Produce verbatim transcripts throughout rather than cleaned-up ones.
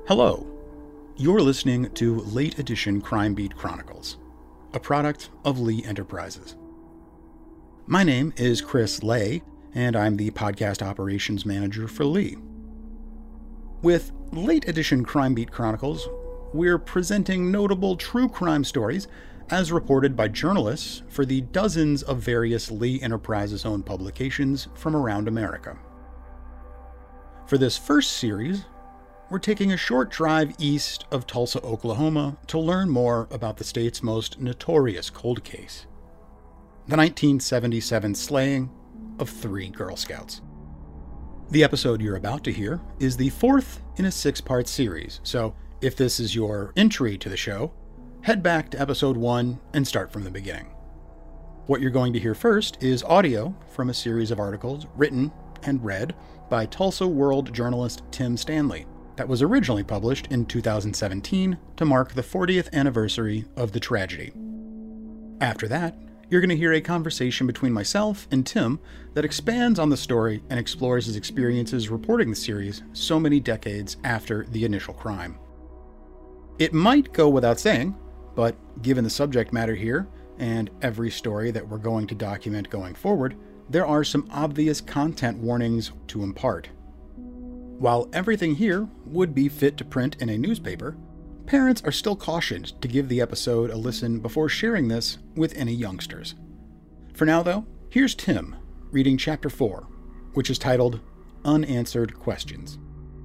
Hello. You're listening to Late Edition Crime Beat Chronicles, a product of Lee Enterprises. My name is Chris Lay, and I'm the podcast operations manager for Lee. With Late Edition Crime Beat Chronicles, we're presenting notable true crime stories as reported by journalists for the dozens of various Lee Enterprises-owned publications from around America. For this first series, we're taking a short drive east of Tulsa, Oklahoma to learn more about the state's most notorious cold case, the nineteen seventy-seven slaying of three Girl Scouts. The episode you're about to hear is the fourth in a six-part series, so if this is your entry to the show, head back to episode one and start from the beginning. What you're going to hear first is audio from a series of articles written and read by Tulsa World journalist Tim Stanley, that was originally published in two thousand seventeen to mark the fortieth anniversary of the tragedy. After that, you're going to hear a conversation between myself and Tim that expands on the story and explores his experiences reporting the series so many decades after the initial crime. It might go without saying, but given the subject matter here and every story that we're going to document going forward, there are some obvious content warnings to impart. While everything here would be fit to print in a newspaper, parents are still cautioned to give the episode a listen before sharing this with any youngsters. For now, though, here's Tim reading Chapter four, which is titled Unanswered Questions.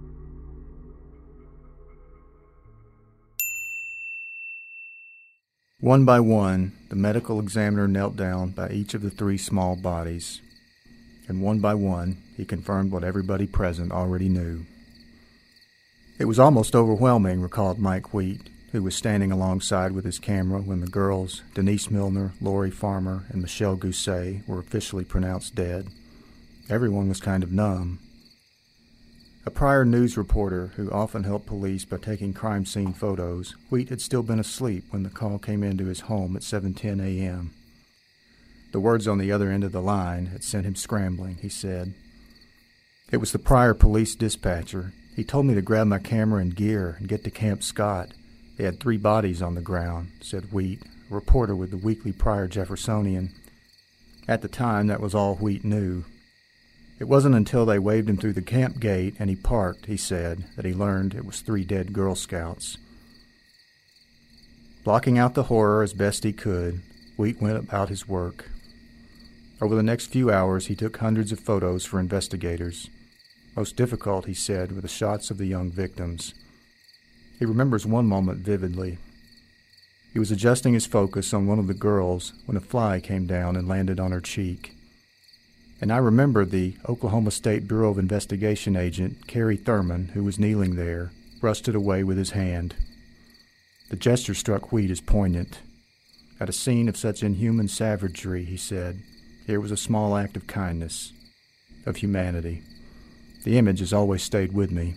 One by one, the medical examiner knelt down by each of the three small bodies, and one by one, he confirmed what everybody present already knew. It was almost overwhelming, recalled Mike Wheat, who was standing alongside with his camera when the girls, Denise Milner, Lori Farmer, and Michelle Gousset, were officially pronounced dead. Everyone was kind of numb. A prior news reporter who often helped police by taking crime scene photos, Wheat had still been asleep when the call came into his home at seven ten a.m. The words on the other end of the line had sent him scrambling, he said. It was the prior police dispatcher. He told me to grab my camera and gear and get to Camp Scott. They had three bodies on the ground, said Wheat, a reporter with the weekly Prior Jeffersonian. At the time, that was all Wheat knew. It wasn't until they waved him through the camp gate and he parked, he said, that he learned it was three dead Girl Scouts. Blocking out the horror as best he could, Wheat went about his work. Over the next few hours, he took hundreds of photos for investigators. Most difficult, he said, were the shots of the young victims. He remembers one moment vividly. He was adjusting his focus on one of the girls when a fly came down and landed on her cheek. And I remember the Oklahoma State Bureau of Investigation agent, Kerry Thurman, who was kneeling there, brushed it away with his hand. The gesture struck Wheat as poignant. At a scene of such inhuman savagery, he said, here was a small act of kindness, of humanity. The image has always stayed with me.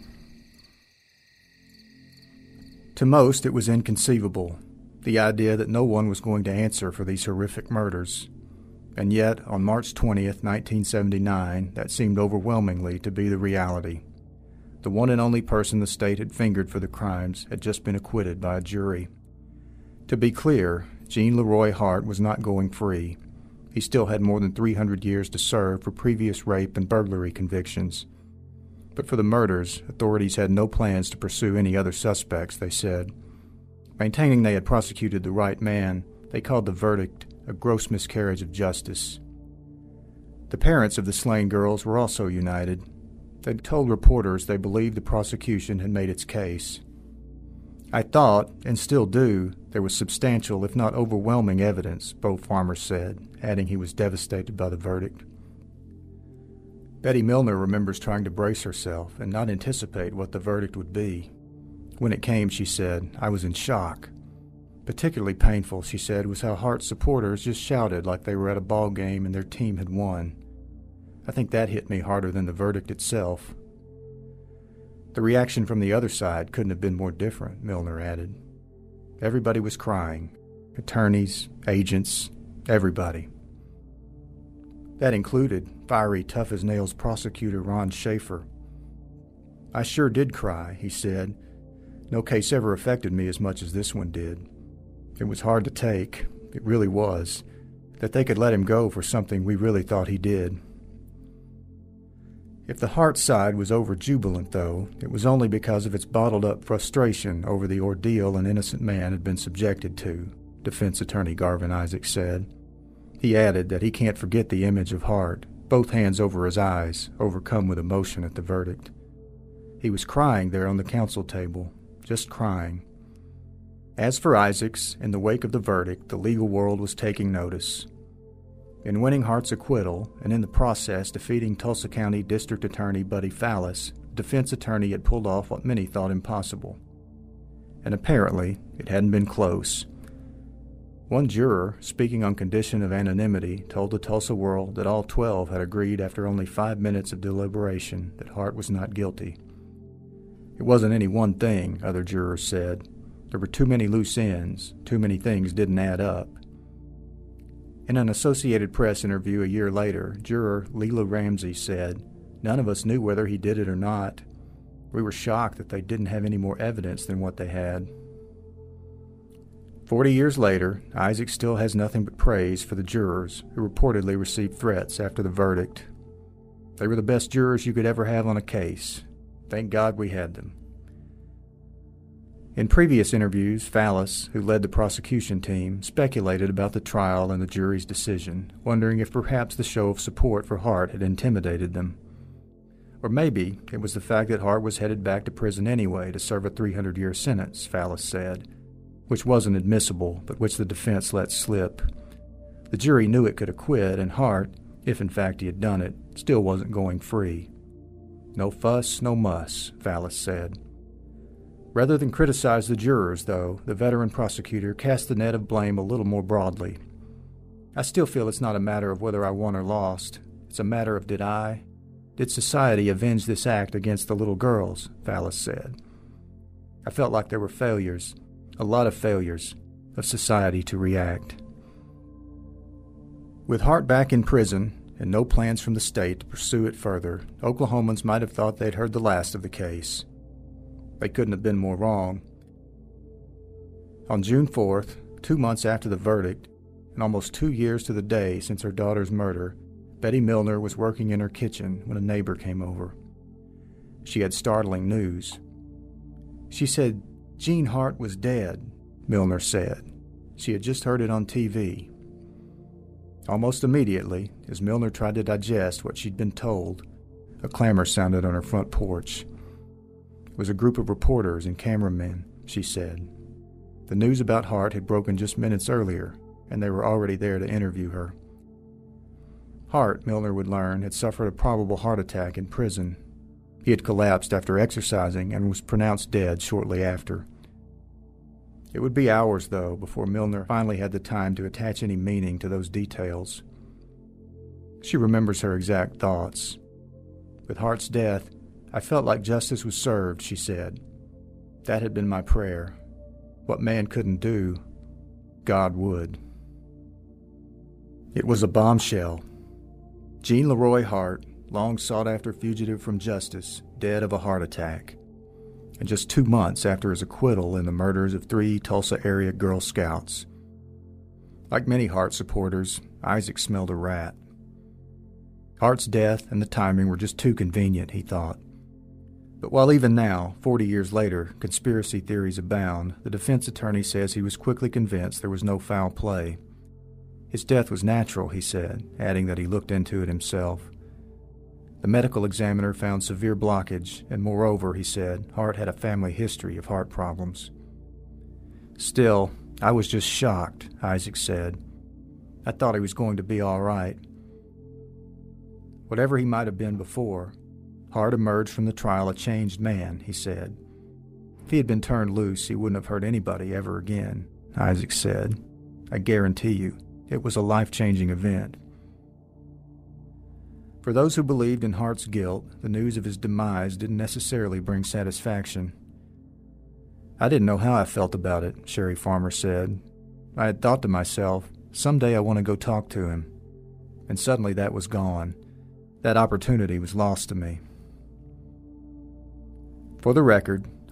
To most, it was inconceivable, the idea that no one was going to answer for these horrific murders. And yet, on March twentieth, nineteen seventy-nine, that seemed overwhelmingly to be the reality. The one and only person the state had fingered for the crimes had just been acquitted by a jury. To be clear, Gene Leroy Hart was not going free. He still had more than three hundred years to serve for previous rape and burglary convictions. But for the murders, authorities had no plans to pursue any other suspects, they said. Maintaining they had prosecuted the right man, they called the verdict a gross miscarriage of justice. The parents of the slain girls were also united. They told reporters they believed the prosecution had made its case. I thought, and still do, there was substantial, if not overwhelming evidence, Bo Farmer said, adding he was devastated by the verdict. Betty Milner remembers trying to brace herself and not anticipate what the verdict would be. When it came, she said, I was in shock. Particularly painful, she said, was how Hart's supporters just shouted like they were at a ball game and their team had won. I think that hit me harder than the verdict itself. The reaction from the other side couldn't have been more different, Milner added. Everybody was crying. Attorneys, agents, everybody. That included fiery, tough-as-nails prosecutor Ron Schaefer. I sure did cry, he said. No case ever affected me as much as this one did. It was hard to take, it really was, that they could let him go for something we really thought he did. If the Hart side was overjubilant, though, it was only because of its bottled-up frustration over the ordeal an innocent man had been subjected to, defense attorney Garvin Isaacs said. He added that he can't forget the image of Hart, both hands over his eyes, overcome with emotion at the verdict. He was crying there on the counsel table, just crying. As for Isaacs, in the wake of the verdict, the legal world was taking notice. In winning Hart's acquittal, and in the process defeating Tulsa County District Attorney Buddy Fallis, the defense attorney had pulled off what many thought impossible. And apparently, it hadn't been close. One juror, speaking on condition of anonymity, told the Tulsa World that all twelve had agreed after only five minutes of deliberation that Hart was not guilty. It wasn't any one thing, other jurors said. There were too many loose ends, too many things didn't add up. In an Associated Press interview a year later, juror Leela Ramsey said, "None of us knew whether he did it or not. We were shocked that they didn't have any more evidence than what they had." Forty years later, Isaac still has nothing but praise for the jurors who reportedly received threats after the verdict. They were the best jurors you could ever have on a case. Thank God we had them. In previous interviews, Fallis, who led the prosecution team, speculated about the trial and the jury's decision, wondering if perhaps the show of support for Hart had intimidated them. Or maybe it was the fact that Hart was headed back to prison anyway to serve a three hundred year sentence, Fallis said, which wasn't admissible, but which the defense let slip. The jury knew it could acquit, and Hart, if in fact he had done it, still wasn't going free. No fuss, no muss, Fallis said. Rather than criticize the jurors, though, the veteran prosecutor cast the net of blame a little more broadly. "I still feel it's not a matter of whether I won or lost. It's a matter of did I, did society avenge this act against the little girls," Fallis said. "I felt like there were failures, a lot of failures, of society to react." With Hart back in prison and no plans from the state to pursue it further, Oklahomans might have thought they'd heard the last of the case. They couldn't have been more wrong. On June fourth, two months after the verdict, and almost two years to the day since her daughter's murder, Betty Milner was working in her kitchen when a neighbor came over. She had startling news. She said Gene Hart was dead, Milner said. She had just heard it on T V. Almost immediately, as Milner tried to digest what she'd been told, a clamor sounded on her front porch. It was a group of reporters and cameramen, she said. The news about Hart had broken just minutes earlier, and they were already there to interview her. Hart, Milner would learn, had suffered a probable heart attack in prison. He had collapsed after exercising and was pronounced dead shortly after. It would be hours, though, before Milner finally had the time to attach any meaning to those details. She remembers her exact thoughts. With Hart's death, I felt like justice was served, she said. That had been my prayer. What man couldn't do, God would. It was a bombshell. Gene Leroy Hart, long sought-after fugitive from justice, dead of a heart attack. And just two months after his acquittal in the murders of three Tulsa-area Girl Scouts. Like many Hart supporters, Isaac smelled a rat. Hart's death and the timing were just too convenient, he thought. But while even now, forty years later, conspiracy theories abound, the defense attorney says he was quickly convinced there was no foul play. His death was natural, he said, adding that he looked into it himself. The medical examiner found severe blockage, and moreover, he said, Hart had a family history of heart problems. Still, I was just shocked, Isaac said. I thought he was going to be all right. Whatever he might have been before, Hart emerged from the trial a changed man, he said. If he had been turned loose, he wouldn't have hurt anybody ever again, Isaac said. I guarantee you, it was a life-changing event. For those who believed in Hart's guilt, the news of his demise didn't necessarily bring satisfaction. I didn't know how I felt about it, Sherry Farmer said. I had thought to myself, someday I want to go talk to him. And suddenly that was gone. That opportunity was lost to me. For the record,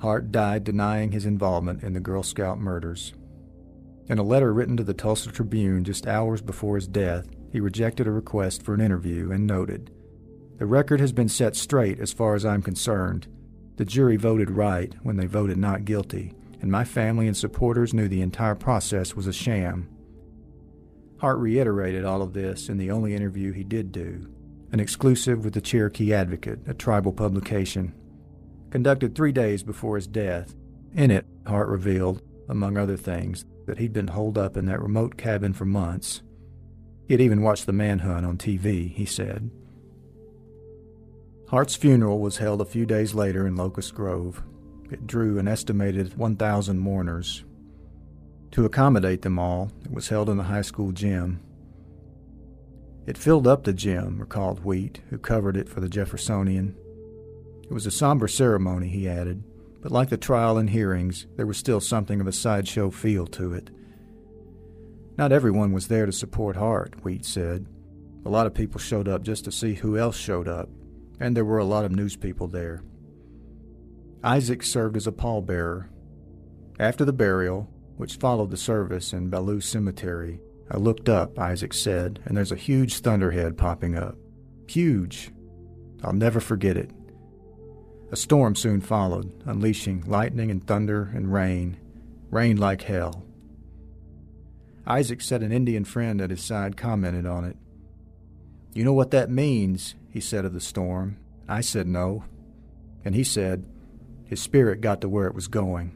Hart died denying his involvement in the Girl Scout murders. In a letter written to the Tulsa Tribune just hours before his death, he rejected a request for an interview and noted, "The record has been set straight as far as I'm concerned. The jury voted right when they voted not guilty, and my family and supporters knew the entire process was a sham." Hart reiterated all of this in the only interview he did do, an exclusive with the Cherokee Advocate, a tribal publication, conducted three days before his death. In it, Hart revealed, among other things, that he'd been holed up in that remote cabin for months. He had even watched the manhunt on T V, he said. Hart's funeral was held a few days later in Locust Grove. It drew an estimated one thousand mourners. To accommodate them all, it was held in the high school gym. It filled up the gym, recalled Wheat, who covered it for the Jeffersonian. It was a somber ceremony, he added, but like the trial and hearings, there was still something of a sideshow feel to it. Not everyone was there to support Hart, Wheat said. A lot of people showed up just to see who else showed up, and there were a lot of news people there. Isaac served as a pallbearer. After the burial, which followed the service in Ballou Cemetery, I looked up, Isaac said, and there's a huge thunderhead popping up. Huge. I'll never forget it. A storm soon followed, unleashing lightning and thunder and rain. Rain like hell. Isaac said an Indian friend at his side commented on it. "You know what that means," he said of the storm. I said no. And he said, his spirit got to where it was going.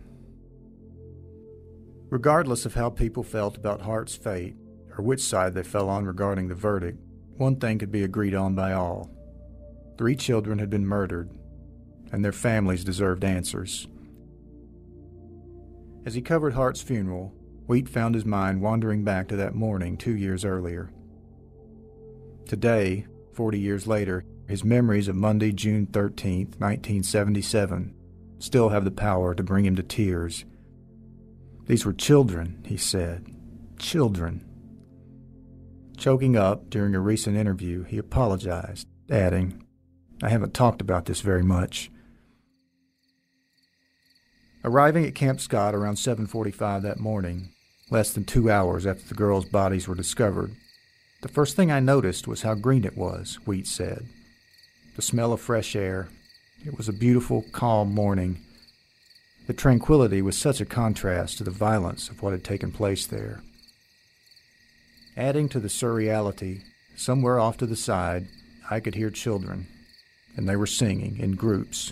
Regardless of how people felt about Hart's fate, or which side they fell on regarding the verdict, one thing could be agreed on by all. Three children had been murdered, and their families deserved answers. As he covered Hart's funeral, Wheat found his mind wandering back to that morning two years earlier. Today, forty years later, his memories of Monday, June thirteenth, nineteen seventy-seven, still have the power to bring him to tears. These were children, he said. Children. Choking up during a recent interview, he apologized, adding, "I haven't talked about this very much." Arriving at Camp Scott around seven forty-five that morning, less than two hours after the girls' bodies were discovered, the first thing I noticed was how green it was, Wheat said. The smell of fresh air. It was a beautiful, calm morning. The tranquility was such a contrast to the violence of what had taken place there. Adding to the surreality, somewhere off to the side, I could hear children, and they were singing in groups.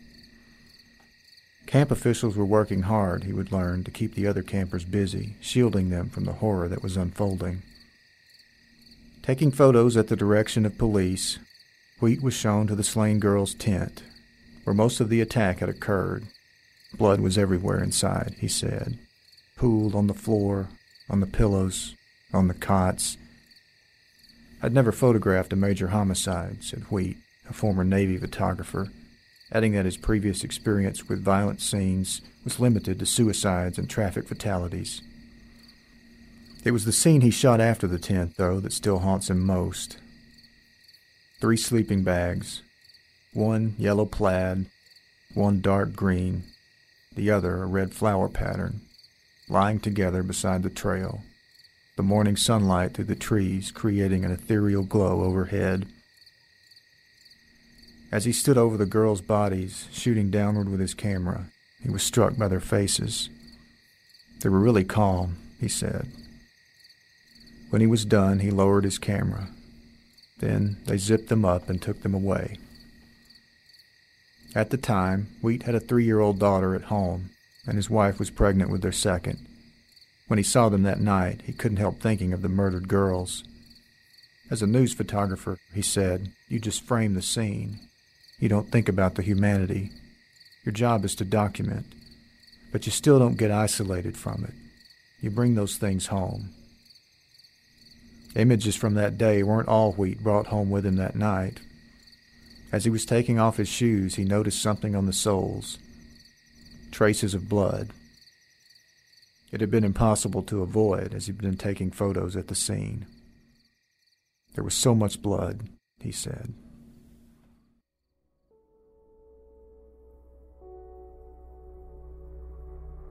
Camp officials were working hard, he would learn, to keep the other campers busy, shielding them from the horror that was unfolding. Taking photos at the direction of police, Wheat was shown to the slain girl's tent, where most of the attack had occurred. Blood was everywhere inside, he said, pooled on the floor, on the pillows, on the cots. I'd never photographed a major homicide, said Wheat, a former Navy photographer, adding that his previous experience with violent scenes was limited to suicides and traffic fatalities. It was the scene he shot after the tent, though, that still haunts him most. Three sleeping bags, one yellow plaid, one dark green, the other a red flower pattern, lying together beside the trail, the morning sunlight through the trees creating an ethereal glow overhead. As he stood over the girls' bodies, shooting downward with his camera, he was struck by their faces. They were really calm, he said. When he was done, he lowered his camera. Then they zipped them up and took them away. At the time, Wheat had a three-year-old daughter at home, and his wife was pregnant with their second. When he saw them that night, he couldn't help thinking of the murdered girls. As a news photographer, he said, you just frame the scene. You don't think about the humanity. Your job is to document, but you still don't get isolated from it. You bring those things home. Images from that day weren't all Wheat brought home with him that night. As he was taking off his shoes, he noticed something on the soles. Traces of blood. It had been impossible to avoid as he'd been taking photos at the scene. There was so much blood, he said.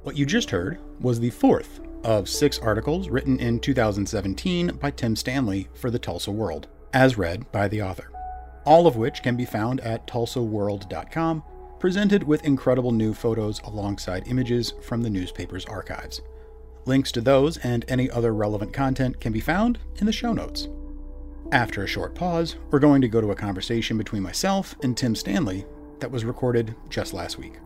What you just heard was the fourth of six articles written in two thousand seventeen by Tim Stanley for the Tulsa World, as read by the author, all of which can be found at tulsa world dot com, presented with incredible new photos alongside images from the newspaper's archives. Links to those and any other relevant content can be found in the show notes. After a short pause, we're going to go to a conversation between myself and Tim Stanley that was recorded just last week.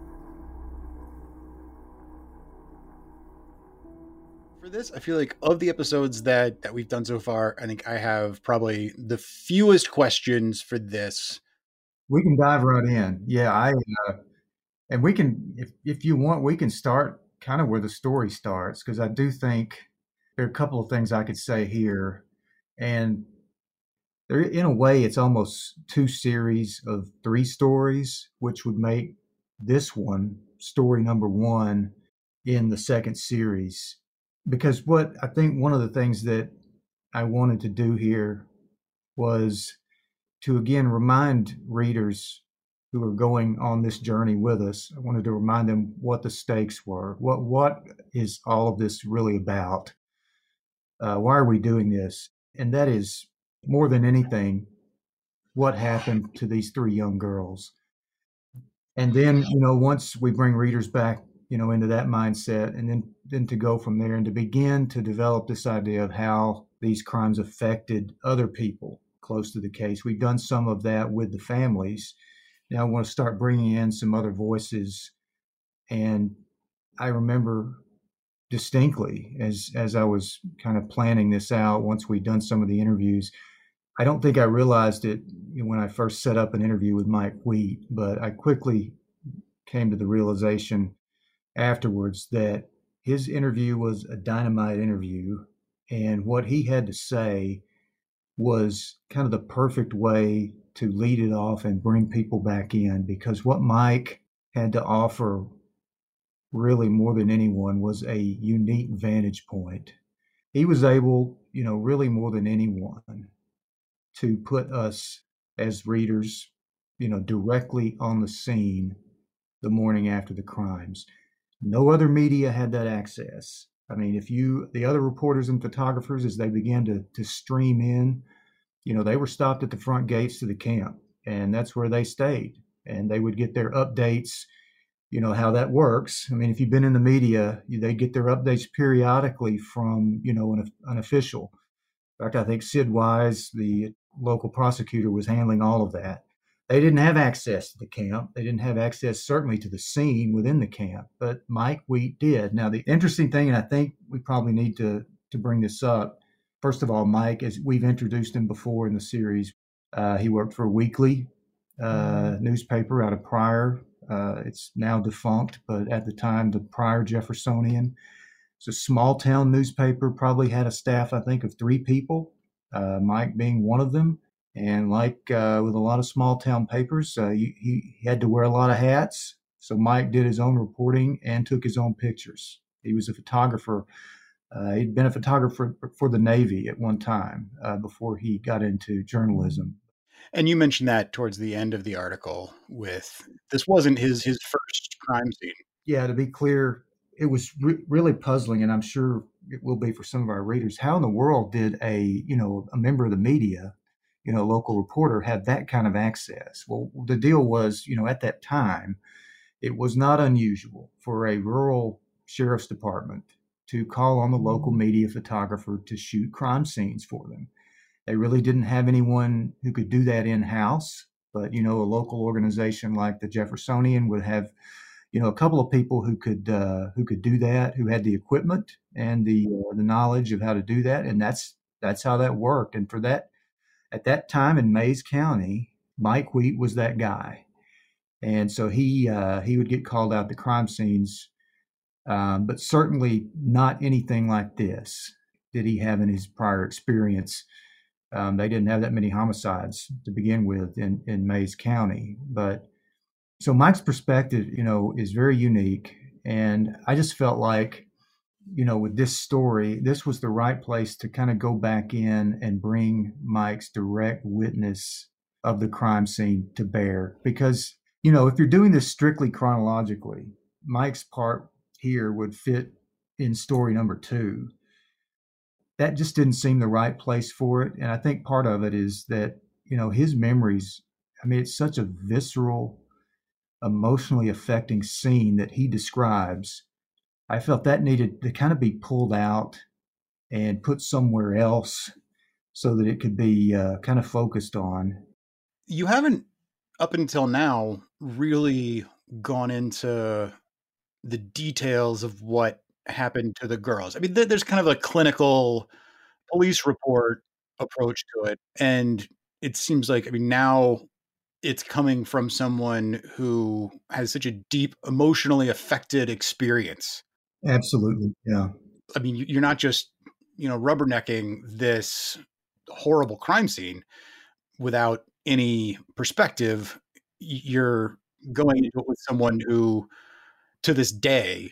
For this, I feel like of the episodes that, that we've done so far, I think I have probably the fewest questions for this. We can dive right in. Yeah, I uh, and we can, if if you want, we can start kind of where the story starts, because I do think there are a couple of things I could say here, and there, in a way, it's almost two series of three stories, which would make this one story number one in the second series. Because what I think one of the things that I wanted to do here was to again remind readers who are going on this journey with us. I wanted to remind them what the stakes were. What what is all of this really about? Uh, why are we doing this? And that is, more than anything, what happened to these three young girls. And then, you know, once we bring readers back, you know, into that mindset, and then, then to go from there and to begin to develop this idea of how these crimes affected other people close to the case. We've done some of that with the families. Now I want to start bringing in some other voices. And I remember distinctly as, as I was kind of planning this out, once we'd done some of the interviews, I don't think I realized it when I first set up an interview with Mike Wheat, but I quickly came to the realization afterwards that his interview was a dynamite interview, and what he had to say was kind of the perfect way to lead it off and bring people back in, because what Mike had to offer really more than anyone was a unique vantage point. He was able, you know, really more than anyone to put us as readers, you know, directly on the scene the morning after the crimes. No other media had that access. I mean, if you, the other reporters and photographers, as they began to, to stream in, you know, they were stopped at the front gates to the camp, and that's where they stayed. And they would get their updates, you know, how that works. I mean, if you've been in the media, they get their updates periodically from, you know, an, an official. In fact, I think Sid Wise, the local prosecutor, was handling all of that. They didn't have access to the camp. They didn't have access, certainly, to the scene within the camp, but Mike Wheat did. Now, the interesting thing, and I think we probably need to, to bring this up, first of all, Mike, as we've introduced him before in the series, uh, he worked for a weekly uh, newspaper out of Pryor. Uh, it's now defunct, but at the time, the Pryor Jeffersonian. It's a small town newspaper, probably had a staff, I think, of three people, uh, Mike being one of them. And like uh, with a lot of small town papers, uh, he, he had to wear a lot of hats. So Mike did his own reporting and took his own pictures. He was a photographer. Uh, he'd been a photographer for the Navy at one time uh, before he got into journalism. And you mentioned that towards the end of the article with, this wasn't his, his first crime scene. Yeah, to be clear, it was re- really puzzling, and I'm sure it will be for some of our readers. How in the world did a, you know, a member of the media, you know, a local reporter, have that kind of access? Well, the deal was, you know, at that time, it was not unusual for a rural sheriff's department to call on the local media photographer to shoot crime scenes for them. They really didn't have anyone who could do that in-house, but, you know, a local organization like the Jeffersonian would have, you know, a couple of people who could uh, who could do that, who had the equipment and the uh, the knowledge of how to do that, and that's that's how that worked. And for that, at that time in Mayes County, Mike Wheat was that guy, and so he uh, he would get called out to crime scenes, um, but certainly not anything like this did he have in his prior experience. Um, they didn't have that many homicides to begin with in, in Mayes County. But so Mike's perspective, you know, is very unique. And I just felt like, you know, with this story, this was the right place to kind of go back in and bring Mike's direct witness of the crime scene to bear. Because, you know, if you're doing this strictly chronologically, Mike's part here would fit in story number two. That just didn't seem the right place for it. And I think part of it is that, you know, his memories, I mean, it's such a visceral, emotionally affecting scene that he describes. I felt that needed to kind of be pulled out and put somewhere else so that it could be uh, kind of focused on. You haven't, up until now, really gone into the details of what happened to the girls. I mean, th- there's kind of a clinical police report approach to it. And it seems like, I mean, now it's coming from someone who has such a deep, emotionally affected experience. Absolutely. Yeah. I mean, you're not just, you know, rubbernecking this horrible crime scene without any perspective. You're going into it with someone who, to this day,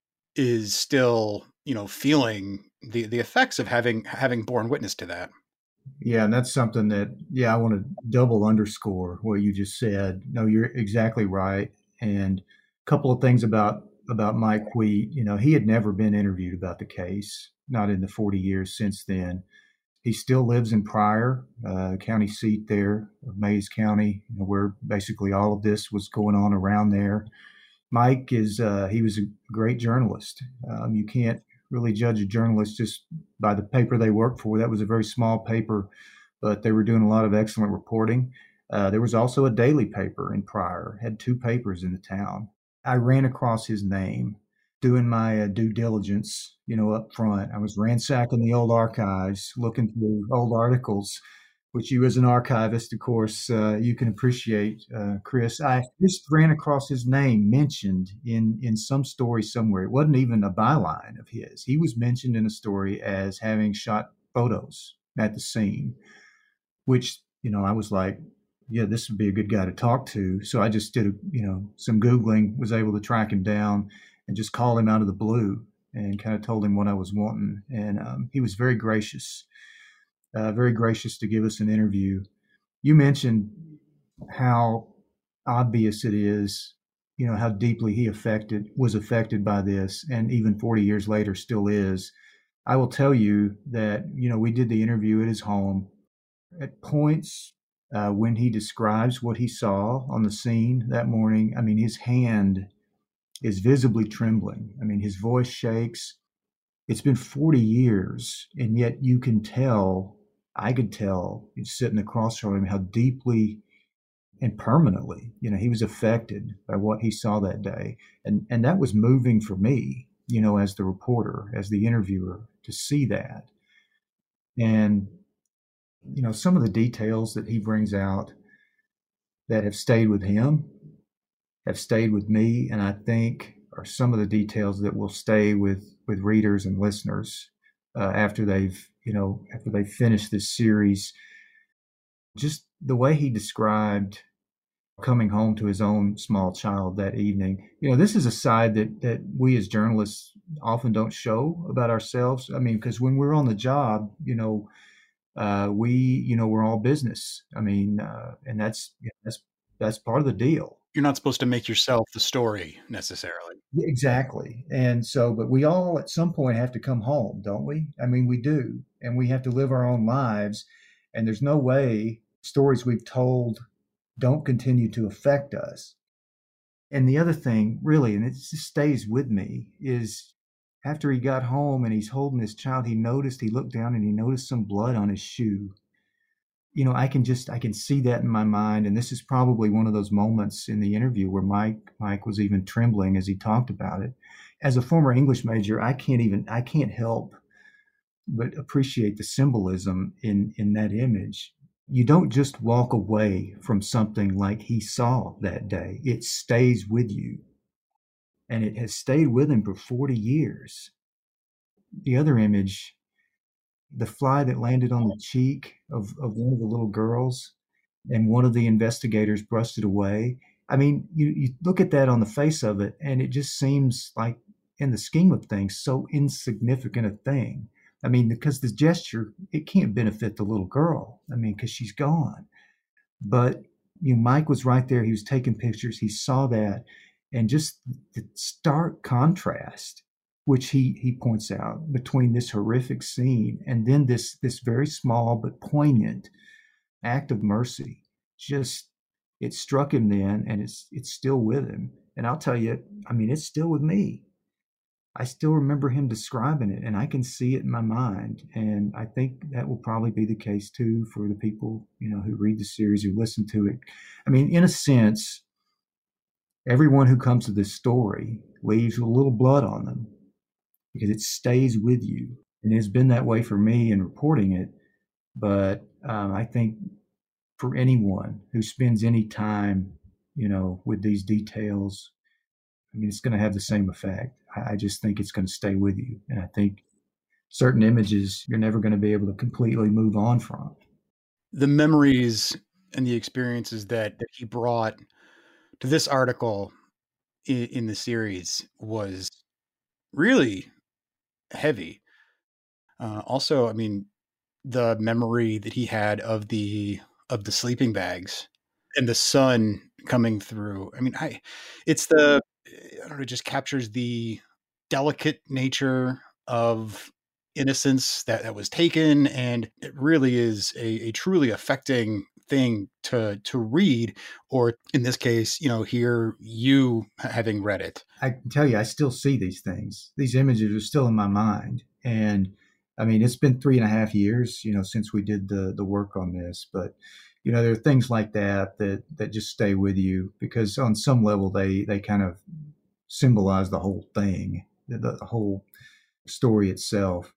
is still, you know, feeling the the effects of having having borne witness to that. Yeah, and that's something that, yeah, I want to double underscore what you just said. No, you're exactly right. And a couple of things about about Mike Wheat. You know, he had never been interviewed about the case, not in the forty years since then. He still lives in Pryor, uh, county seat there of Mays County, you know, where basically all of this was going on around there. Mike is, uh, he was a great journalist. Um, you can't really judge a journalist just by the paper they worked for. That was a very small paper, but they were doing a lot of excellent reporting. Uh, there was also a daily paper in Pryor, had two papers in the town. I ran across his name doing my uh, due diligence, you know, up front. I was ransacking the old archives, looking through old articles, which you as an archivist, of course, uh, you can appreciate, uh, Chris. I just ran across his name mentioned in, in some story somewhere. It wasn't even a byline of his. He was mentioned in a story as having shot photos at the scene, which, you know, I was like, yeah, this would be a good guy to talk to. So I just did, a, you know, some Googling, was able to track him down and just call him out of the blue and kind of told him what I was wanting. And um, he was very gracious, uh, very gracious to give us an interview. You mentioned how obvious it is, you know, how deeply he affected, was affected by this, and even forty years later still is. I will tell you that, you know, we did the interview at his home. At points uh, when he describes what he saw on the scene that morning, I mean, his hand is visibly trembling. I mean, his voice shakes. It's been forty years, and yet you can tell, I could tell, sitting across from him, how deeply and permanently, you know, he was affected by what he saw that day. And, and that was moving for me, you know, as the reporter, as the interviewer, to see that. And, you know, some of the details that he brings out that have stayed with him have stayed with me, and I think are some of the details that will stay with with readers and listeners uh, after they've, you know, after they finish this series. Just the way he described coming home to his own small child that evening. You know, this is a side that that we as journalists often don't show about ourselves. I mean, because when we're on the job, you know, uh, we, you know, we're all business. I mean, uh, and that's yeah, that's that's part of the deal. You're not supposed to make yourself the story necessarily. Exactly. And so, but we all at some point have to come home, don't we? I mean, we do. And we have to live our own lives. And there's no way stories we've told don't continue to affect us. And the other thing, really, and it just stays with me, is after he got home and he's holding his child, he noticed, he looked down and he noticed some blood on his shoe. You know, I can just, I can see that in my mind. And this is probably one of those moments in the interview where Mike, Mike was even trembling as he talked about it. As a former English major, I can't even, I can't help but appreciate the symbolism in, in that image. You don't just walk away from something like he saw that day. It stays with you. And it has stayed with him for forty years. The other image, the fly that landed on the cheek of, of one of the little girls, and one of the investigators brushed it away. I mean, you, you look at that on the face of it, and it just seems like, in the scheme of things, so insignificant a thing. I mean, because the gesture, it can't benefit the little girl. I mean, because she's gone. But, you know, Mike was right there. He was taking pictures. He saw that. And just the stark contrast, which he, he points out, between this horrific scene and then this, this very small but poignant act of mercy. Just, it struck him then, and it's it's still with him. And I'll tell you, I mean, it's still with me. I still remember him describing it, and I can see it in my mind. And I think that will probably be the case too for the people, you know, who read the series, who listen to it. I mean, in a sense, everyone who comes to this story leaves with a little blood on them because it stays with you. And it's been that way for me in reporting it. But um, I think for anyone who spends any time, you know, with these details, I mean, it's going to have the same effect. I just think it's going to stay with you. And I think certain images you're never going to be able to completely move on from. The memories and the experiences that, that he brought to this article in, in the series was really heavy. Uh, also, I mean, the memory that he had of the of the sleeping bags and the sun coming through. I mean, I it's the I don't know, it just captures the delicate nature of innocence that, that was taken. And it really is a, a truly affecting thing to to read, or in this case, you know, hear you having read it. I can tell you, I still see these things. These images are still in my mind. And I mean, it's been three and a half years, you know, since we did the the work on this, but you know, there are things like that that that just stay with you because on some level they they kind of symbolize the whole thing, the, the whole story itself.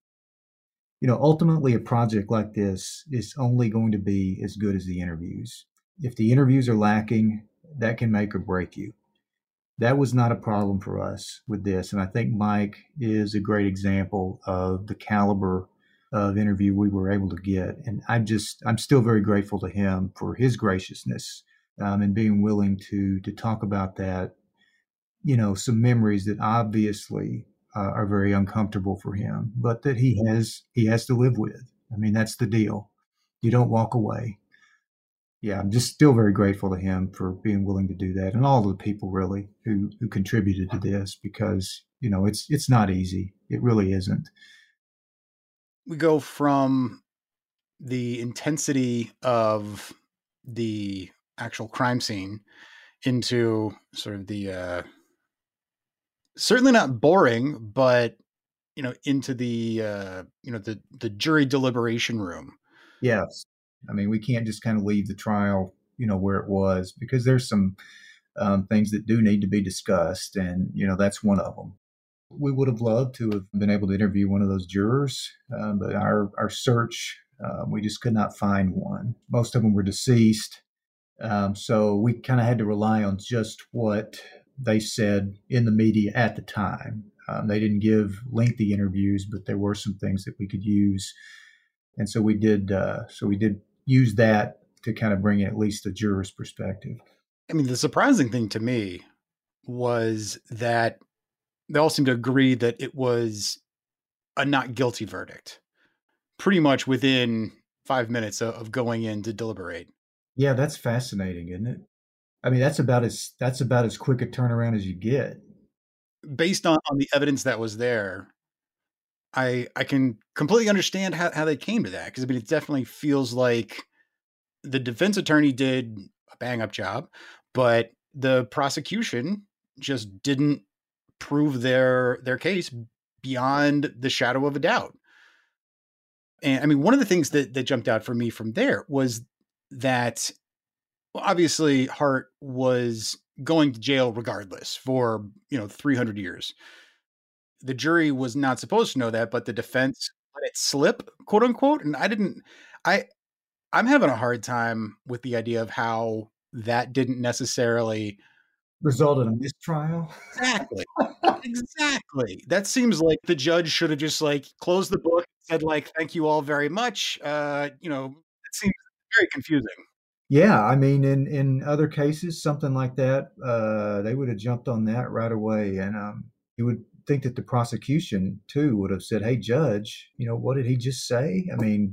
You know, ultimately, a project like this is only going to be as good as the interviews. If the interviews are lacking, that can make or break you. That was not a problem for us with this. And I think Mike is a great example of the caliber of interview we were able to get. And I'm just, I'm still very grateful to him for his graciousness um, and being willing to, to talk about that, you know, some memories that obviously uh, are very uncomfortable for him, but that he has, he has to live with. I mean, that's the deal. You don't walk away. Yeah, I'm just still very grateful to him for being willing to do that, and all the people really who who contributed to this, because you know it's it's not easy. It really isn't. We go from the intensity of the actual crime scene into sort of the uh, certainly not boring, but you know, into the uh, you know the the jury deliberation room. Yes, I mean we can't just kind of leave the trial, you know, where it was, because there's some um, things that do need to be discussed, and you know that's one of them. We would have loved to have been able to interview one of those jurors, uh, but our our search, uh, we just could not find one. Most of them were deceased, um, so we kind of had to rely on just what they said in the media at the time. Um, they didn't give lengthy interviews, but there were some things that we could use, and so we did. Uh, so we did use that to kind of bring in at least a juror's perspective. I mean, the surprising thing to me was that they all seem to agree that it was a not guilty verdict, pretty much within five minutes of going in to deliberate. Yeah, that's fascinating, isn't it? I mean, that's about as that's about as quick a turnaround as you get. Based on, on the evidence that was there, I I can completely understand how, how they came to that, because I mean, it definitely feels like the defense attorney did a bang up job, but the prosecution just didn't prove their their case beyond the shadow of a doubt. And I mean, one of the things that that jumped out for me from there was that, well, obviously Hart was going to jail regardless for, you know, three hundred years. The jury was not supposed to know that, but the defense let it slip, quote unquote. And I didn't, I, I'm having a hard time with the idea of how that didn't necessarily result in a mistrial. Exactly. Exactly. That seems like the judge should have just like closed the book, said like, thank you all very much. Uh, you know, it seems very confusing. Yeah, I mean, in in other cases, something like that, uh, they would have jumped on that right away, and um, you would think that the prosecution too would have said, "Hey, judge, you know, what did he just say?" I mean,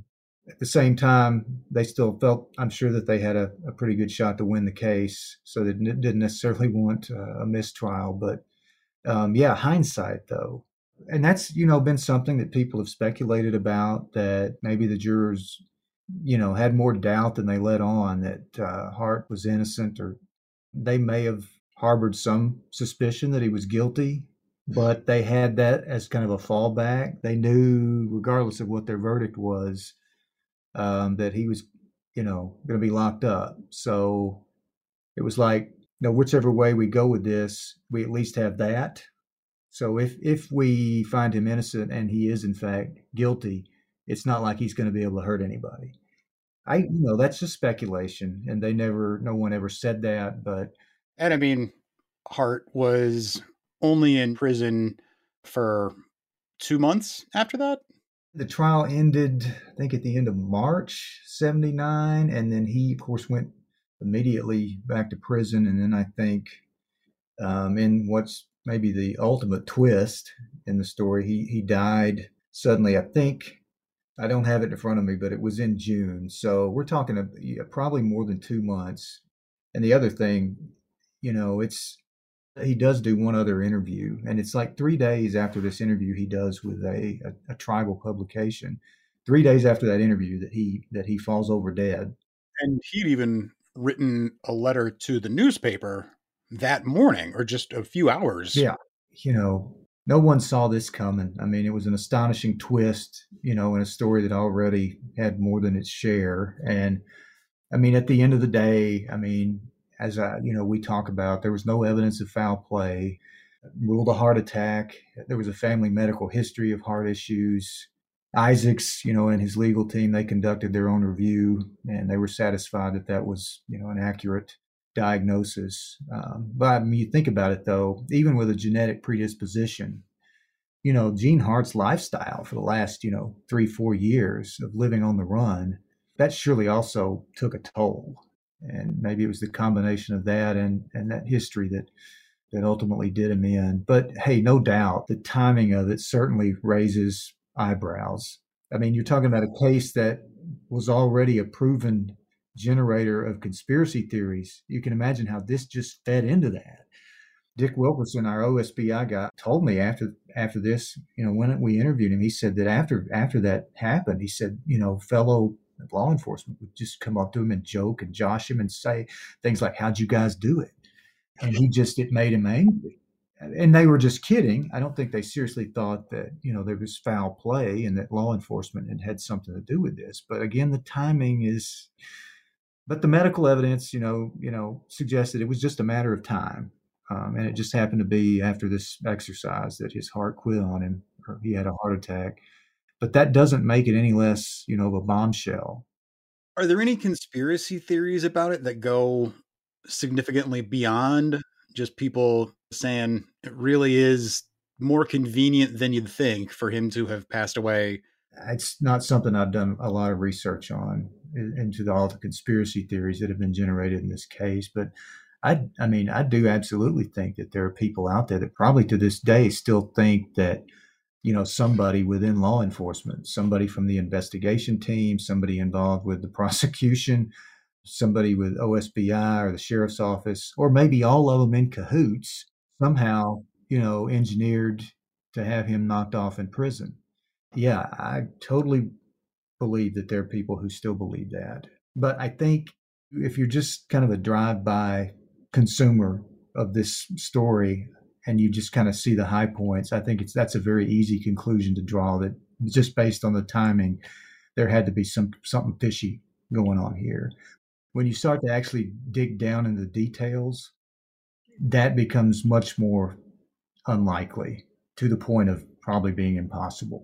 At the same time, they still felt, I'm sure, that they had a, a pretty good shot to win the case. So they didn't necessarily want uh, a mistrial. But um, yeah, hindsight, though. And that's, you know, been something that people have speculated about, that maybe the jurors, you know, had more doubt than they let on that uh, Hart was innocent, or they may have harbored some suspicion that he was guilty, but they had that as kind of a fallback. They knew, regardless of what their verdict was, um, that he was, you know, going to be locked up. So it was like, you know, whichever way we go with this, we at least have that. So if if we find him innocent and he is in fact guilty, it's not like he's going to be able to hurt anybody. I, you know, that's just speculation, and they never, no one ever said that. But And I mean, Hart was only in prison for two months after that. The trial ended, I think, at the end of March seventy-nine, and then he, of course, went immediately back to prison. And then I think, um, in what's maybe the ultimate twist in the story, he he died suddenly. I think, I don't have it in front of me, but it was in June. So we're talking about, yeah, probably more than two months. And the other thing, you know, it's, he does do one other interview, and it's like three days after this interview he does with a, a, a tribal publication. Three days after that interview, that he that he falls over dead. And he'd even written a letter to the newspaper that morning, or just a few hours. Yeah, you know, no one saw this coming. I mean, it was an astonishing twist, you know, in a story that already had more than its share. And I mean, at the end of the day, I mean, as I, you know, we talk about, there was no evidence of foul play, ruled a heart attack. There was a family medical history of heart issues. Isaacs, you know, and his legal team, they conducted their own review, and they were satisfied that that was, you know, an accurate diagnosis. Um, but I mean, you think about it, though, even with a genetic predisposition, you know, Gene Hart's lifestyle for the last, you know, three, four years of living on the run, that surely also took a toll. And maybe it was the combination of that and, and that history that that ultimately did him in. But hey, no doubt the timing of it certainly raises eyebrows. I mean, you're talking about a case that was already a proven generator of conspiracy theories. You can imagine how this just fed into that. Dick Wilkerson, our O S B I guy, told me after after this, you know, when we interviewed him, he said that after after that happened, he said, you know, fellow law enforcement would just come up to him and joke and josh him and say things like, "How'd you guys do it?" And he just, it made him angry. And they were just kidding. I don't think they seriously thought that, you know, there was foul play and that law enforcement had had something to do with this. But again, the timing is, but the medical evidence, you know, you know, suggested it was just a matter of time. Um, and it just happened to be after this exercise that his heart quit on him, or he had a heart attack. But that doesn't make it any less, you know, of a bombshell. Are there any conspiracy theories about it that go significantly beyond just people saying it really is more convenient than you'd think for him to have passed away? It's not something I've done a lot of research on, into the, all the conspiracy theories that have been generated in this case. But I, I mean, I do absolutely think that there are people out there that probably to this day still think that, you know, somebody within law enforcement, somebody from the investigation team, somebody involved with the prosecution, somebody with O S B I or the sheriff's office, or maybe all of them in cahoots, somehow, you know, engineered to have him knocked off in prison. Yeah, I totally believe that there are people who still believe that. But I think if you're just kind of a drive-by consumer of this story, and you just kind of see the high points, I think it's that's a very easy conclusion to draw, that just based on the timing, there had to be some something fishy going on here. When you start to actually dig down into the details, that becomes much more unlikely, to the point of probably being impossible.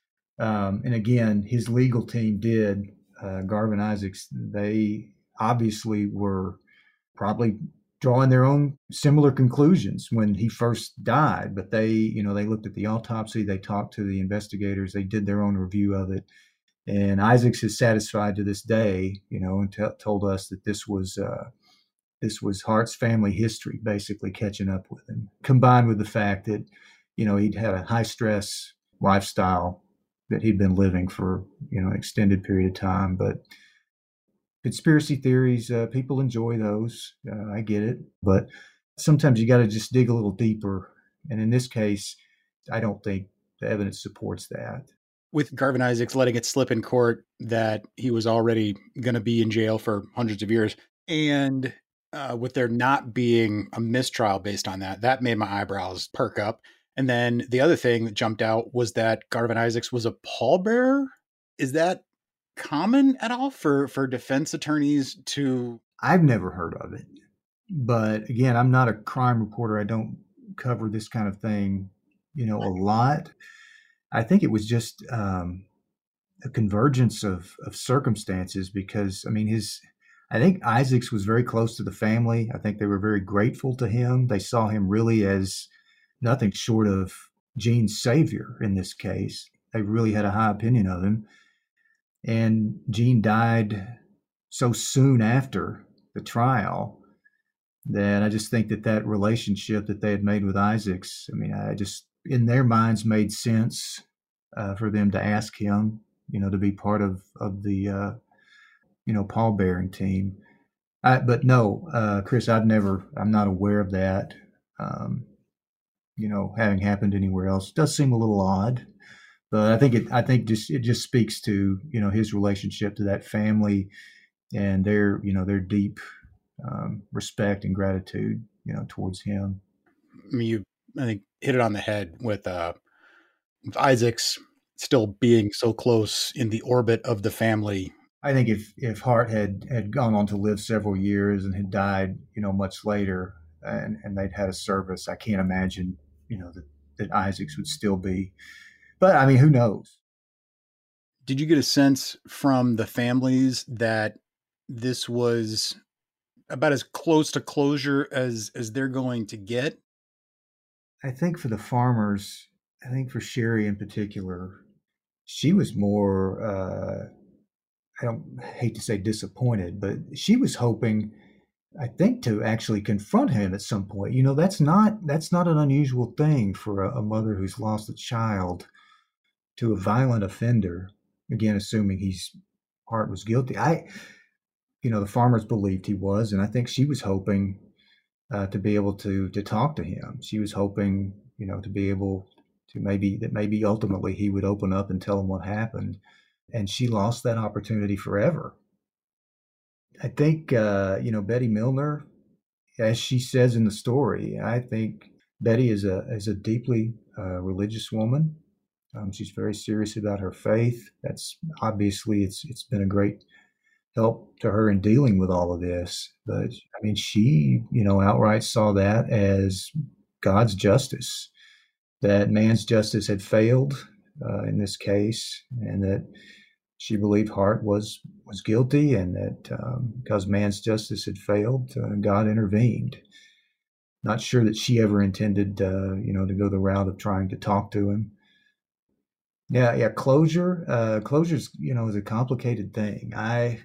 Um, and again, his legal team did, uh, Garvin Isaacs, they obviously were probably drawing their own similar conclusions when he first died. But they, you know, they looked at the autopsy, they talked to the investigators, they did their own review of it. And Isaacs is satisfied to this day, you know, and t- told us that this was uh, this was Hart's family history basically catching up with him, combined with the fact that, you know, he'd had a high stress lifestyle that he'd been living for, you know, an extended period of time. But conspiracy theories, uh, people enjoy those. Uh, I get it. But sometimes you got to just dig a little deeper. And in this case, I don't think the evidence supports that. With Garvin Isaacs letting it slip in court that he was already going to be in jail for hundreds of years, and uh, with there not being a mistrial based on that, that made my eyebrows perk up. And then the other thing that jumped out was that Garvin Isaacs was a pallbearer. Is that common at all for, for defense attorneys to? I've never heard of it. But again, I'm not a crime reporter. I don't cover this kind of thing, you know, a lot. I think it was just um, a convergence of, of circumstances because, I mean, his, I think Isaacs was very close to the family. I think they were very grateful to him. They saw him really as nothing short of Gene's savior in this case. They really had a high opinion of him. And Gene died so soon after the trial that I just think that that relationship that they had made with Isaacs, I mean, I just, in their minds, made sense uh, for them to ask him, you know, to be part of, of the, uh, you know, pallbearing team. I, but no, uh, Chris, I've never, I'm not aware of that, um, you know, having happened anywhere else. It does seem a little odd, but I think it, I think just, it just speaks to, you know, his relationship to that family and their, you know, their deep um, respect and gratitude, you know, towards him. I mean, you, I think, hit it on the head with, uh, with Isaacs still being so close in the orbit of the family. I think if, if Hart had, had gone on to live several years and had died, you know, much later and, and they'd had a service, I can't imagine, you know, that, that Isaacs would still be. But I mean, who knows? Did you get a sense from the families that this was about as close to closure as, as they're going to get? I think for the farmers, I think for Sherry in particular, she was more, uh, I don't hate to say disappointed, but she was hoping, I think, to actually confront him at some point. You know, that's not, that's not an unusual thing for a, a mother who's lost a child to a violent offender. Again, assuming he's Hart was guilty. I, you know, the farmers believed he was, and I think she was hoping uh, to be able to to talk to him. She was hoping, you know, to be able to maybe that maybe ultimately he would open up and tell him what happened, and she lost that opportunity forever. I think, uh, you know, Betty Milner, as she says in the story, I think Betty is a is a deeply uh, religious woman. Um, she's very serious about her faith. That's obviously it's it's been a great help to her in dealing with all of this. But I mean, she, you know, outright saw that as God's justice, that man's justice had failed uh, in this case, and that she believed Hart was was guilty, and that um, because man's justice had failed, uh, God intervened. Not sure that she ever intended, uh, you know, to go the route of trying to talk to him. Yeah, yeah. Closure, uh, closure's, you know, is a complicated thing. I,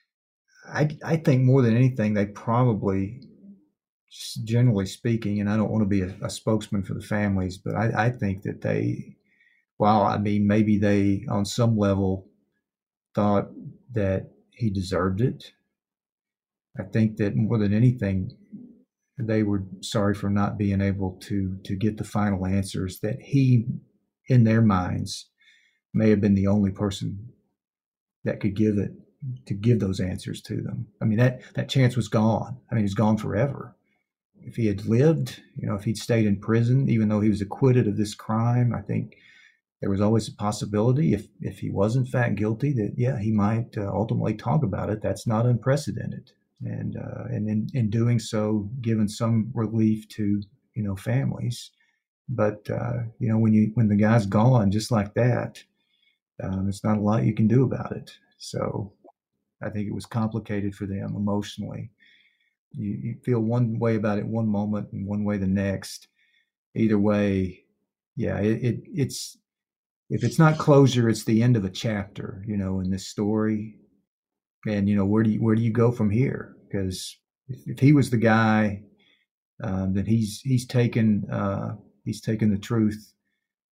I, I think more than anything, they probably, generally speaking, and I don't want to be a, a spokesman for the families, but I, I think that they, while I mean, maybe they on some level thought that he deserved it. I think that more than anything, they were sorry for not being able to to get the final answers that he, in their minds, may have been the only person that could give it, to give those answers to them. I mean, that, that chance was gone. I mean, it was gone forever. If he had lived, you know, if he'd stayed in prison, even though he was acquitted of this crime, I think there was always a possibility, if, if he was in fact guilty, that, yeah, he might uh, ultimately talk about it. That's not unprecedented. And, uh, and in, in doing so, given some relief to, you know, families. But, uh, you know, when you, when the guy's gone just like that, Um, there's not a lot you can do about it. So I think it was complicated for them emotionally. You, you feel one way about it one moment and one way the next. Either way, yeah, it, it it's if it's not closure, it's the end of a chapter, you know, in this story. And you know, where do you where do you go from here? Because if, if he was the guy, um, then he's he's taken uh, he's taken the truth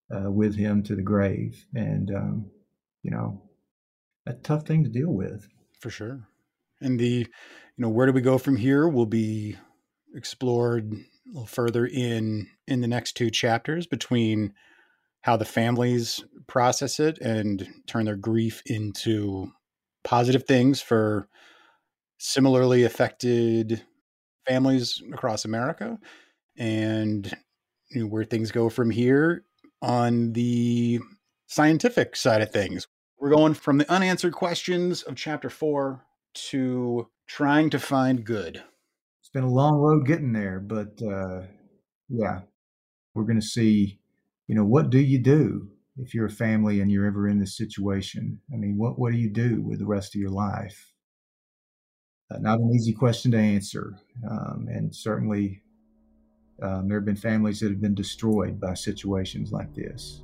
uh, with him to the grave. And, um, you know, a tough thing to deal with. For sure. And the, you know, where do we go from here will be explored a little further in in the next two chapters, between how the families process it and turn their grief into positive things for similarly affected families across America, and you know, where things go from here on the scientific side of things. We're going from the unanswered questions of chapter four to trying to find good. It's been a long road getting there, but uh, yeah, we're going to see, you know, what do you do if you're a family and you're ever in this situation? I mean, what, what do you do with the rest of your life? Uh, not an easy question to answer. Um, and certainly um, there have been families that have been destroyed by situations like this.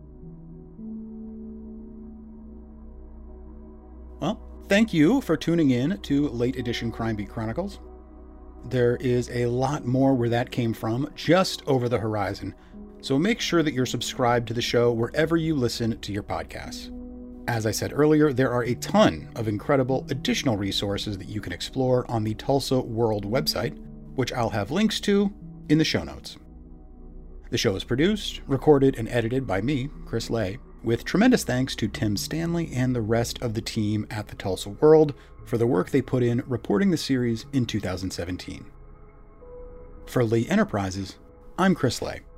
Well, thank you for tuning in to Late Edition Crime Beat Chronicles. There is a lot more where that came from just over the horizon, so make sure that you're subscribed to the show wherever you listen to your podcasts. As I said earlier, there are a ton of incredible additional resources that you can explore on the Tulsa World website, which I'll have links to in the show notes. The show is produced, recorded, and edited by me, Chris Lay, with tremendous thanks to Tim Stanley and the rest of the team at the Tulsa World for the work they put in reporting the series in two thousand seventeen. For Lee Enterprises, I'm Chris Lay.